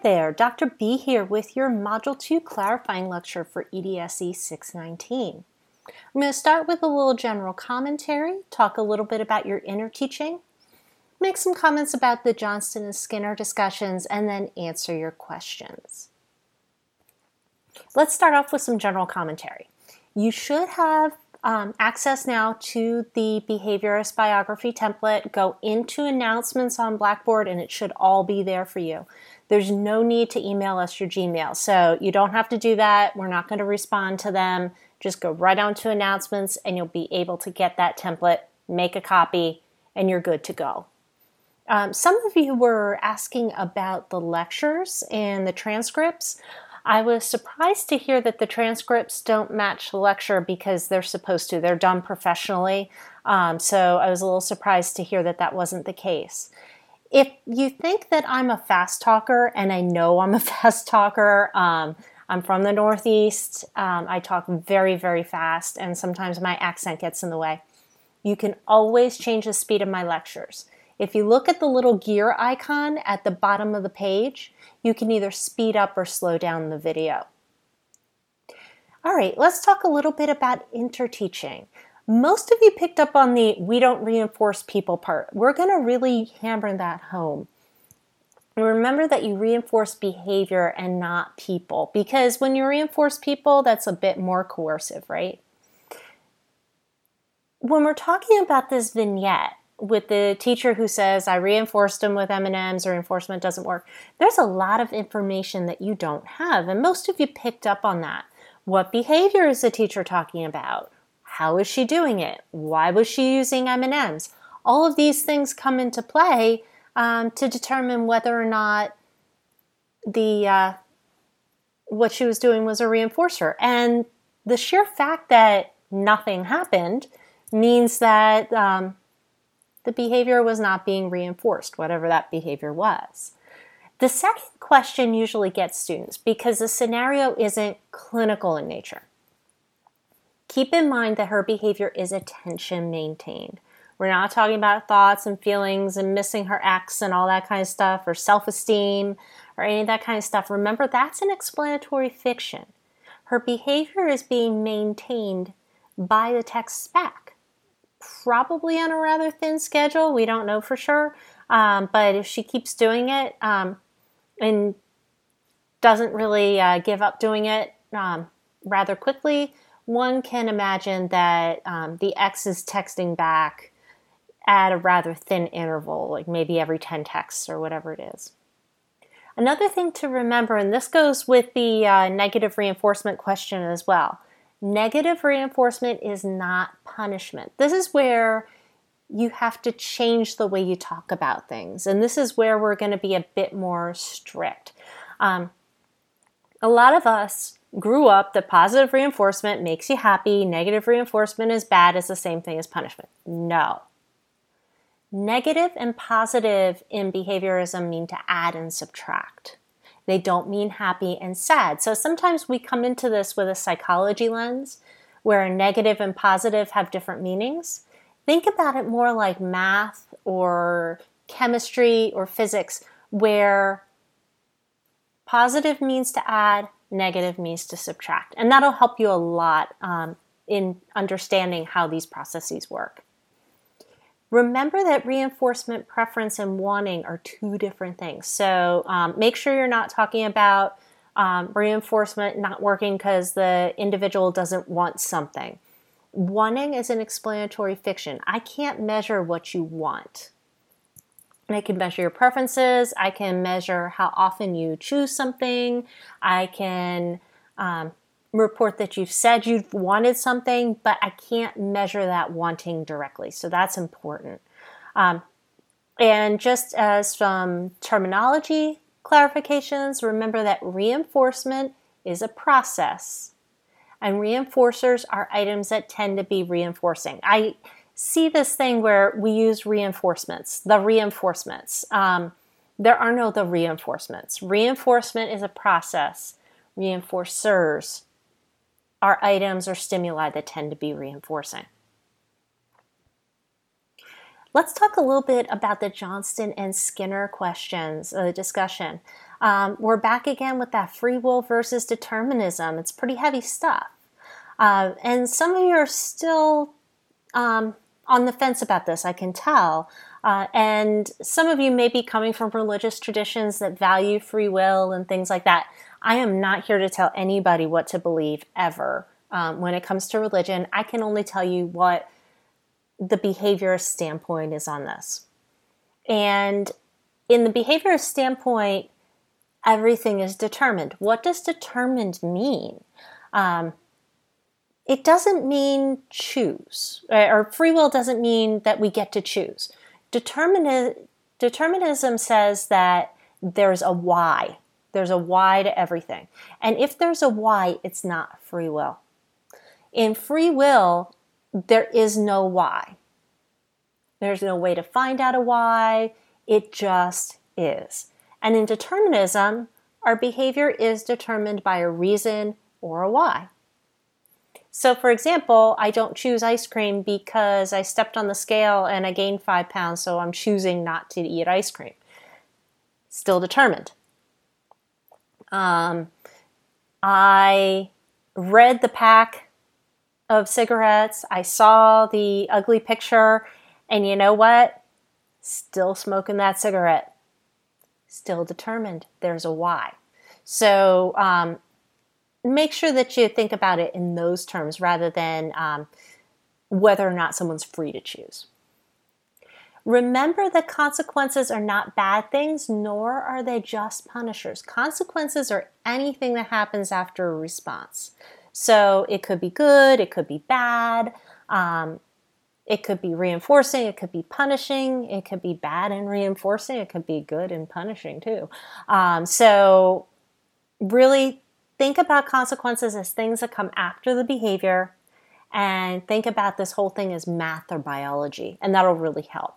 there, Dr. B here with your Module 2 clarifying lecture for EDSE 619. I'm going to start with a little general commentary, talk a little bit about your inner teaching, make some comments about the Johnston and Skinner discussions, and then answer your questions. Let's start off with some general commentary. You should have access now to the behaviorist biography template. Go into announcements on Blackboard and it should all be there for you. There's no need to email us your Gmail, so you don't have to do that. We're not going to respond to them. Just go right on to announcements and you'll be able to get that template, make a copy, and you're good to go. Some of you were asking about the lectures and the transcripts. I was surprised to hear that the transcripts don't match the lecture because they're supposed to. They're done professionally. So I was a little surprised to hear that that wasn't the case. If you think that I'm a fast talker, and I know I'm a fast talker, I'm from the Northeast. I talk very, very fast, and sometimes my accent gets in the way. You can always change the speed of my lectures. If you look at the little gear icon at the bottom of the page, you can either speed up or slow down the video. All right, let's talk a little bit about interteaching. Most of you picked up on the we don't reinforce people part. We're going to really hammer that home. Remember that you reinforce behavior and not people, because when you reinforce people, that's a bit more coercive, right? When we're talking about this vignette, with the teacher who says, I reinforced them with M&Ms, or reinforcement doesn't work, there's a lot of information that you don't have, and most of you picked up on that. What behavior is the teacher talking about? How is she doing it? Why was she using M&Ms? All of these things come into play to determine whether or not what she was doing was a reinforcer. And the sheer fact that nothing happened means that the behavior was not being reinforced, whatever that behavior was. The second question usually gets students because the scenario isn't clinical in nature. Keep in mind that her behavior is attention maintained. We're not talking about thoughts and feelings and missing her ex and all that kind of stuff, or self-esteem or any of that kind of stuff. Remember, that's an explanatory fiction. Her behavior is being maintained by the text spec. Probably on a rather thin schedule. We don't know for sure. But if she keeps doing it and doesn't really give up doing it rather quickly, one can imagine that the ex is texting back at a rather thin interval, like maybe every 10 texts or whatever it is. Another thing to remember, and this goes with the negative reinforcement question as well. Negative reinforcement is not punishment. This is where you have to change the way you talk about things. And this is where we're going to be a bit more strict. A lot of us grew up that positive reinforcement makes you happy. Negative reinforcement is bad. It's the same thing as punishment. No. Negative and positive in behaviorism mean to add and subtract. They don't mean happy and sad. So sometimes we come into this with a psychology lens where negative and positive have different meanings. Think about it more like math or chemistry or physics, where positive means to add, negative means to subtract. And that'll help you a lot in understanding how these processes work. Remember that reinforcement, preference, and wanting are two different things. So make sure you're not talking about reinforcement not working because the individual doesn't want something. Wanting is an explanatory fiction. I can't measure what you want. I can measure your preferences. I can measure how often you choose something. I can report that you've said you've wanted something, but I can't measure that wanting directly. So that's important. And just as some terminology clarifications, remember that reinforcement is a process, and reinforcers are items that tend to be reinforcing. I see this thing where we use reinforcements, the reinforcements. There are no the reinforcements. Reinforcement is a process. Reinforcers are items or stimuli that tend to be reinforcing. Let's talk a little bit about the Johnston and Skinner questions, discussion. We're back again with that free will versus determinism. It's pretty heavy stuff. And some of you are still on the fence about this, I can tell. And some of you may be coming from religious traditions that value free will and things like that. I am not here to tell anybody what to believe ever. When it comes to religion, I can only tell you what the behaviorist standpoint is on this. And in the behaviorist standpoint, everything is determined. What does determined mean? It doesn't mean choose, or free will doesn't mean that we get to choose. Determinism says that there's a why. There's a why to everything. And if there's a why, it's not free will. In free will, there is no why. There's no way to find out a why. It just is. And in determinism, our behavior is determined by a reason or a why. So for example, I don't choose ice cream because I stepped on the scale and I gained 5 pounds, so I'm choosing not to eat ice cream. Still determined. I read the pack of cigarettes, I saw the ugly picture, and you know what? Still smoking that cigarette. Still determined. There's a why. So make sure that you think about it in those terms rather than whether or not someone's free to choose. Remember that consequences are not bad things, nor are they just punishers. Consequences are anything that happens after a response. So it could be good, it could be bad, it could be reinforcing, it could be punishing, it could be bad and reinforcing, it could be good and punishing too. So really think about consequences as things that come after the behavior, and think about this whole thing as math or biology, and that'll really help.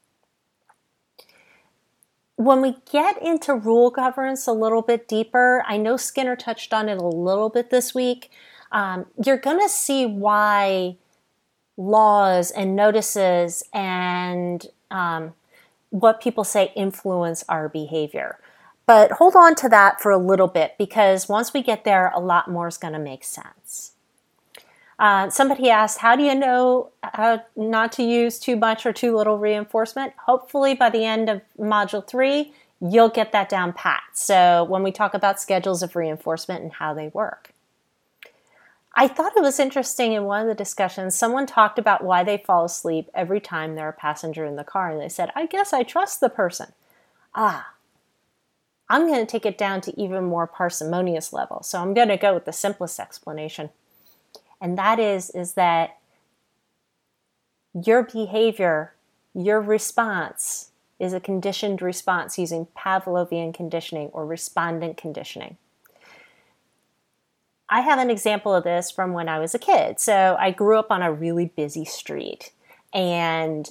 When we get into rule governance a little bit deeper, I know Skinner touched on it a little bit this week. You're going to see why laws and notices and what people say influence our behavior. But hold on to that for a little bit, because once we get there, a lot more is going to make sense. Somebody asked, how do you know how not to use too much or too little reinforcement? Hopefully by the end of Module 3, you'll get that down pat. So when we talk about schedules of reinforcement and how they work. I thought it was interesting in one of the discussions, someone talked about why they fall asleep every time they're a passenger in the car. And they said, I guess I trust the person. I'm going to take it down to even more parsimonious level. So I'm going to go with the simplest explanation. And that is that your behavior, your response is a conditioned response using Pavlovian conditioning or respondent conditioning. I have an example of this from when I was a kid. So I grew up on a really busy street, and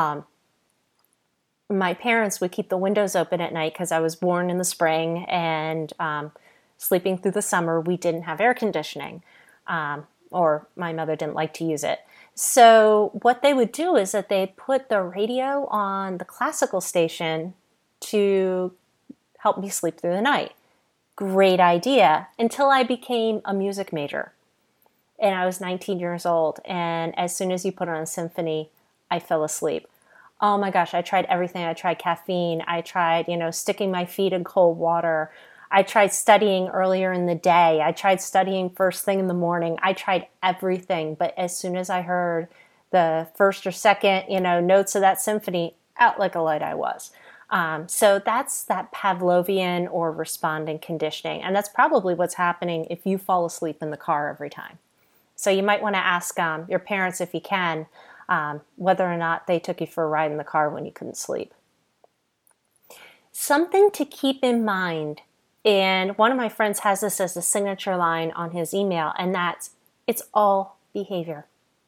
my parents would keep the windows open at night because I was born in the spring, and sleeping through the summer, we didn't have air conditioning. Or my mother didn't like to use it. So what they would do is that they'd put the radio on the classical station to help me sleep through the night. Great idea, until I became a music major. And I was 19 years old, and as soon as you put on a symphony, I fell asleep. Oh my gosh, I tried everything. I tried caffeine. I tried, sticking my feet in cold water. I tried studying earlier in the day. I tried studying first thing in the morning. I tried everything. But as soon as I heard the first or second, notes of that symphony, out like a light I was. So that's that Pavlovian or responding conditioning. And that's probably what's happening if you fall asleep in the car every time. So you might want to ask your parents, if you can, whether or not they took you for a ride in the car when you couldn't sleep. Something to keep in mind, and one of my friends has this as a signature line on his email, and that's, it's all behavior.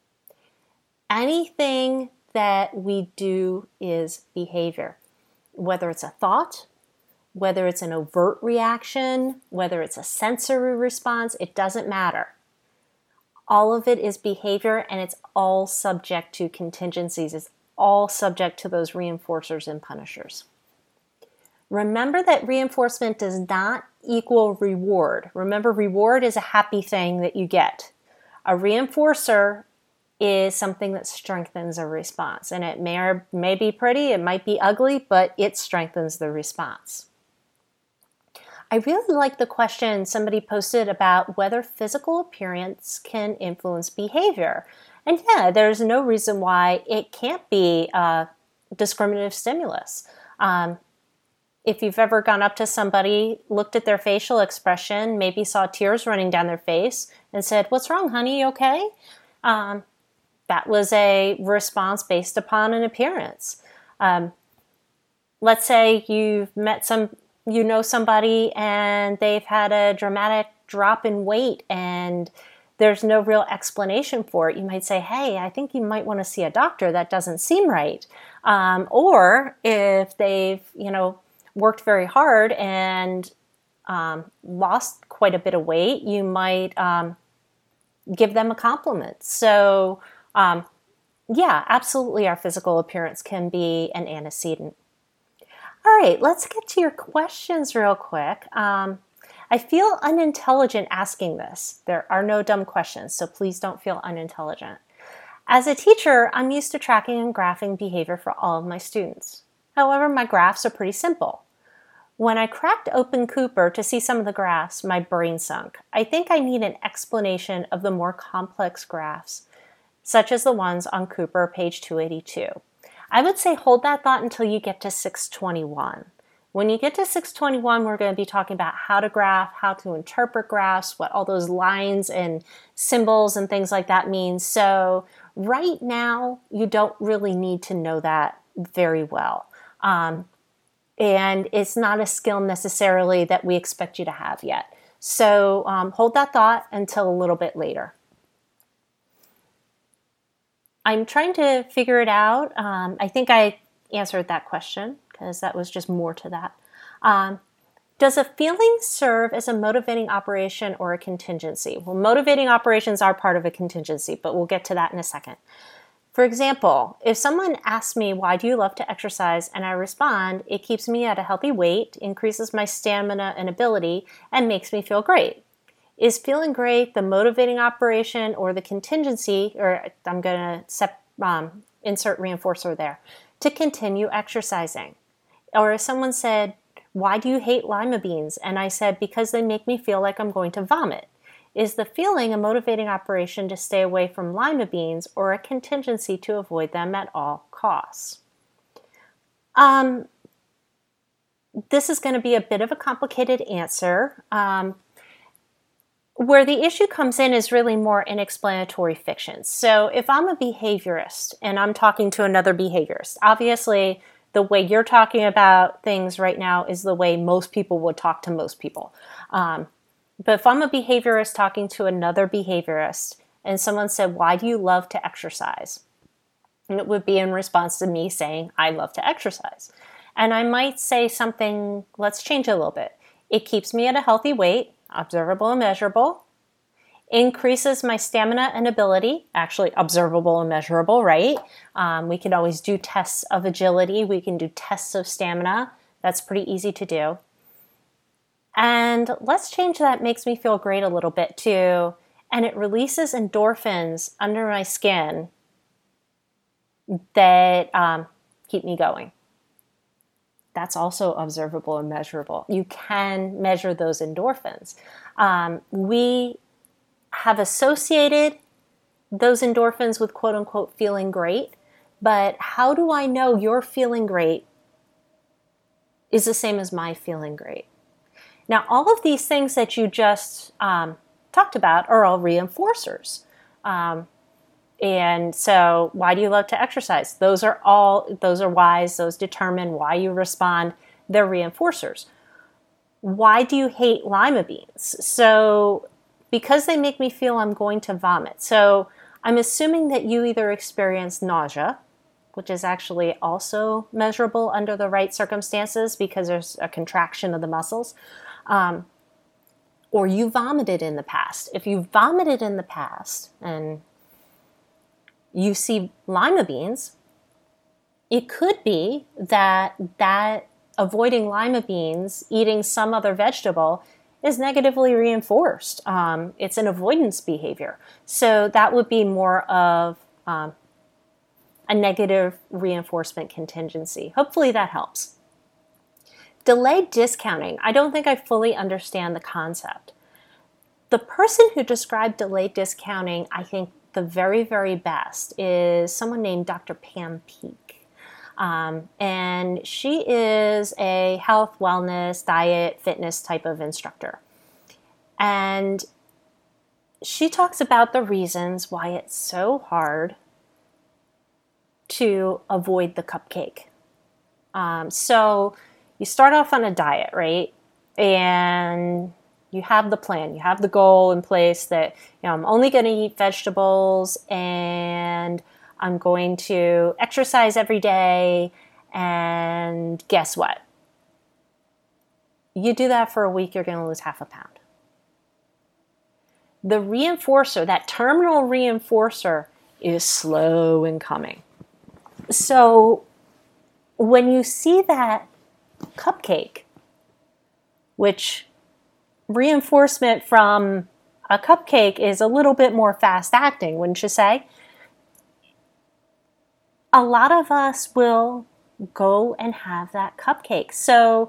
Anything that we do is behavior. Whether it's a thought, whether it's an overt reaction, whether it's a sensory response, it doesn't matter. All of it is behavior, and it's all subject to contingencies. all subject to those reinforcers and punishers. Remember that reinforcement does not equal reward. Remember, reward is a happy thing that you get. A reinforcer is something that strengthens a response. And it may be pretty, it might be ugly, but it strengthens the response. I really like the question somebody posted about whether physical appearance can influence behavior. And yeah, there's no reason why it can't be a discriminative stimulus. If you've ever gone up to somebody, looked at their facial expression, maybe saw tears running down their face and said, "What's wrong, honey? You okay?" That was a response based upon an appearance. Let's say you've met somebody and they've had a dramatic drop in weight and there's no real explanation for it. You might say, "Hey, I think you might want to see a doctor. That doesn't seem right." Or if they've, worked very hard and lost quite a bit of weight, you might give them a compliment. So, yeah, absolutely, our physical appearance can be an antecedent. All right, let's get to your questions real quick. I feel unintelligent asking this. There are no dumb questions, so please don't feel unintelligent. As a teacher, I'm used to tracking and graphing behavior for all of my students. However, my graphs are pretty simple. When I cracked open Cooper to see some of the graphs, my brain sunk. I think I need an explanation of the more complex graphs, such as the ones on Cooper, page 282. I would say hold that thought until you get to 621. When you get to 621, we're going to be talking about how to graph, how to interpret graphs, what all those lines and symbols and things like that mean. So right now, you don't really need to know that very well. And it's not a skill necessarily that we expect you to have yet. So hold that thought until a little bit later. I'm trying to figure it out. I think I answered that question because that was just more to that. Does a feeling serve as a motivating operation or a contingency? Well, motivating operations are part of a contingency, but we'll get to that in a second. For example, if someone asks me, "Why do you love to exercise?" and I respond, "It keeps me at a healthy weight, increases my stamina and ability, and makes me feel great." Is feeling great the motivating operation or the contingency, or I'm going to insert reinforcer there, to continue exercising? Or if someone said, "Why do you hate lima beans?" and I said, "Because they make me feel like I'm going to vomit." Is the feeling a motivating operation to stay away from lima beans or a contingency to avoid them at all costs? This is going to be a bit of a complicated answer. Where the issue comes in is really more in explanatory fictions. So if I'm a behaviorist and I'm talking to another behaviorist, obviously the way you're talking about things right now is the way most people would talk to most people. But if I'm a behaviorist talking to another behaviorist and someone said, "Why do you love to exercise?" And it would be in response to me saying, "I love to exercise." And I might say something, let's change it a little bit. "It keeps me at a healthy weight, observable and measurable. Increases my stamina and ability," actually observable and measurable, right? We can always do tests of agility. We can do tests of stamina. That's pretty easy to do. And let's change that "makes me feel great" a little bit too. "And it releases endorphins under my skin that keep me going." That's also observable and measurable. You can measure those endorphins. We have associated those endorphins with quote unquote feeling great, but how do I know your feeling great is the same as my feeling great? Now, all of these things that you just talked about are all reinforcers. And so why do you love to exercise? Those are whys. Those determine why you respond. They're reinforcers. Why do you hate lima beans? So because they make me feel I'm going to vomit. So I'm assuming that you either experience nausea, which is actually also measurable under the right circumstances because there's a contraction of the muscles, or you vomited in the past. If you vomited in the past and you see lima beans, it could be that avoiding lima beans, eating some other vegetable, is negatively reinforced. It's an avoidance behavior. So that would be more of a negative reinforcement contingency. Hopefully that helps. Delayed discounting. I don't think I fully understand the concept. The person who described delayed discounting, I think the very, very best is someone named Dr. Pam Peeke. And she is a health, wellness, diet, fitness type of instructor. And she talks about the reasons why it's so hard to avoid the cupcake. So you start off on a diet, right? And you have the plan, you have the goal in place that, I'm only going to eat vegetables and I'm going to exercise every day. And guess what? You do that for a week, you're going to lose half a pound. The reinforcer, that terminal reinforcer, is slow in coming. So when you see that cupcake, which reinforcement from a cupcake is a little bit more fast acting, wouldn't you say? A lot of us will go and have that cupcake. So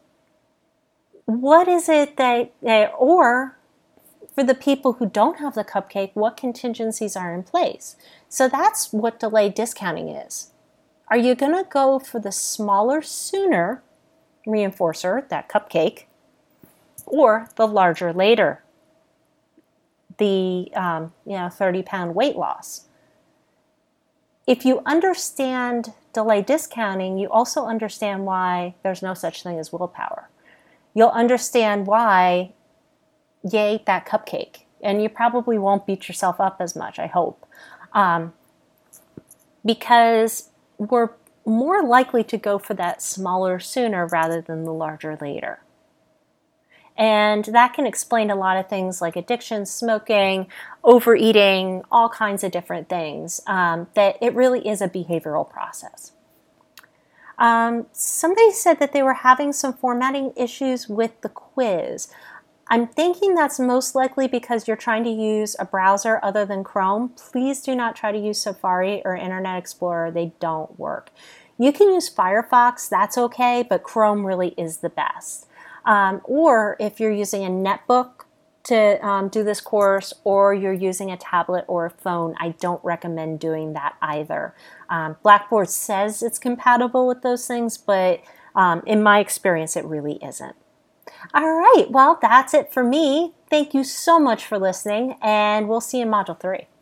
what is it or for the people who don't have the cupcake, what contingencies are in place? So that's what delayed discounting is. Are you going to go for the smaller, sooner reinforcer, that cupcake, or the larger later, the 30-pound weight loss? If you understand delayed discounting, you also understand why there's no such thing as willpower. You'll understand why you ate that cupcake, and you probably won't beat yourself up as much, I hope, because we're more likely to go for that smaller sooner rather than the larger later. And that can explain a lot of things like addiction, smoking, overeating, all kinds of different things, that it really is a behavioral process. Somebody said that they were having some formatting issues with the quiz. I'm thinking that's most likely because you're trying to use a browser other than Chrome. Please do not try to use Safari or Internet Explorer. They don't work. You can use Firefox, that's okay, but Chrome really is the best. Or if you're using a netbook to do this course, or you're using a tablet or a phone, I don't recommend doing that either. Blackboard says it's compatible with those things, but in my experience, it really isn't. All right, well, that's it for me. Thank you so much for listening, and we'll see you in Module 3.